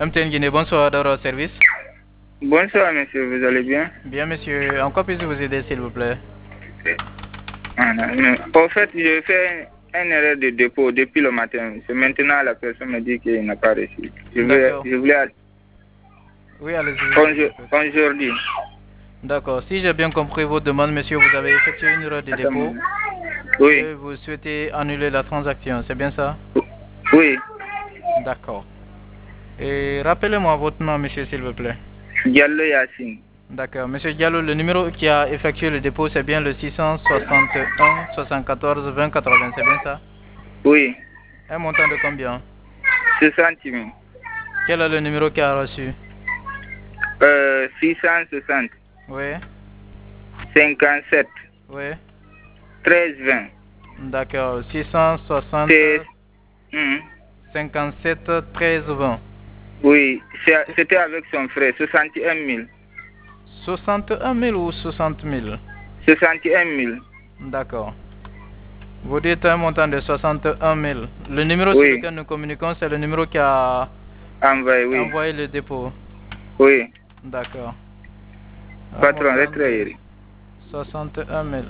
MTN Guinée, bonsoir dans service. Bonsoir monsieur, vous allez bien? Bien monsieur, en quoi puis-je vous aider s'il vous plaît? En fait, je fais une erreur de dépôt depuis le matin. C'est maintenant la personne me dit qu'il n'a pas reçu. Je voulais Oui, allez-y. aujourd'hui. D'accord, si j'ai bien compris votre demande, monsieur, vous avez effectué une erreur de dépôt. Oui. Et vous souhaitez annuler la transaction, c'est bien ça? Oui. D'accord. Et rappelez-moi votre nom, monsieur, s'il vous plaît. Diallo Yassine. D'accord. Monsieur Diallo, le numéro qui a effectué le dépôt, c'est bien le 661 74 20 80, c'est bien ça? Oui. Un montant de combien? 60 000. Quel est le numéro qui a reçu? 660. Oui. 57. Oui. 13 20. D'accord. 660 57 13 20. Oui, c'était avec son frère, 61 000. 61 000 ou 60 000? 61 000. D'accord. Vous dites un montant de 61 000. Le numéro sur lequel nous communiquons, c'est le numéro qui a envoyé le dépôt. Oui. D'accord. Patron, retraire. 61 000.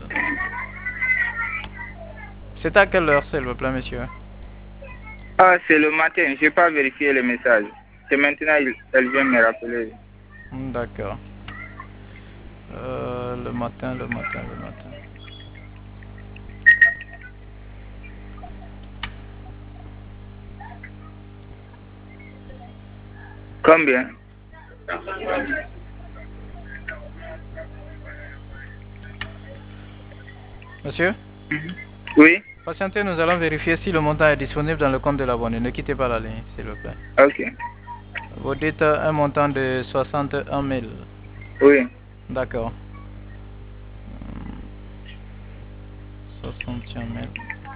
C'est à quelle heure, s'il vous plaît, monsieur? Ah, c'est le matin. Je n'ai pas vérifié le message. C'est maintenant, elle vient me rappeler. D'accord. Le matin. Combien? Monsieur? Oui. Patientez, nous allons vérifier si le montant est disponible dans le compte de l'abonné. Ne quittez pas la ligne, s'il vous plaît. Ok. Vous dites un montant de 61 000. Oui. D'accord. 61 000.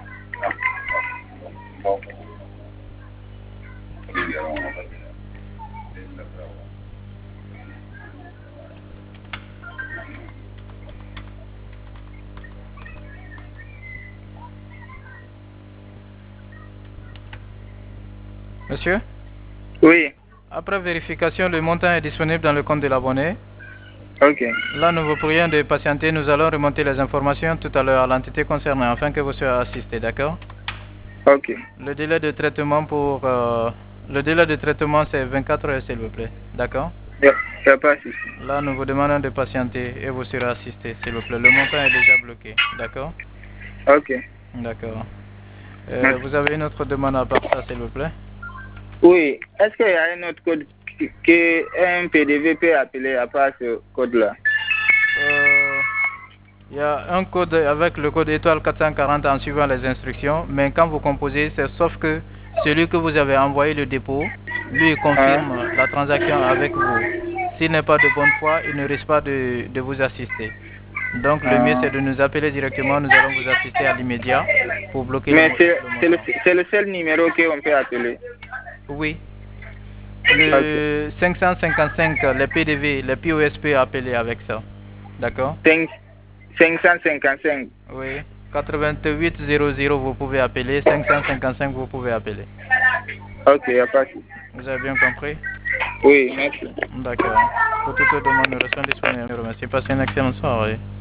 Monsieur? Oui. Après vérification, le montant est disponible dans le compte de l'abonné. Ok. Là, nous vous prions de patienter. Nous allons remonter les informations tout à l'heure à l'entité concernée afin que vous soyez assisté, d'accord? Ok. Le délai de traitement c'est 24 heures, s'il vous plaît. D'accord? Il n'y a pas de souci. Là, nous vous demandons de patienter et vous serez assisté, s'il vous plaît. Le montant est déjà bloqué. D'accord? Ok. D'accord. Vous avez une autre demande à part ça, s'il vous plaît? Oui. Est-ce qu'il y a un autre code qu'un PDV peut appeler à part ce code-là? Il y a un code avec le code étoile 440 en suivant les instructions, mais quand vous composez, c'est sauf que celui que vous avez envoyé le dépôt, lui il confirme la transaction avec vous. S'il n'est pas de bonne foi, il ne risque pas de vous assister. Donc le mieux c'est de nous appeler directement, nous allons vous assister à l'immédiat pour bloquer le montant. C'est le seul numéro qu'on peut appeler? Oui. Le 555, les PDV, les POSP appelés avec ça. D'accord? 555. Oui. 8800 vous pouvez appeler, 555 vous pouvez appeler. Ok, il n'y a pas de souci. Vous avez bien compris? Oui, merci. D'accord. Pour toute demande, nous restons disponibles. Merci. Passez une excellente soirée.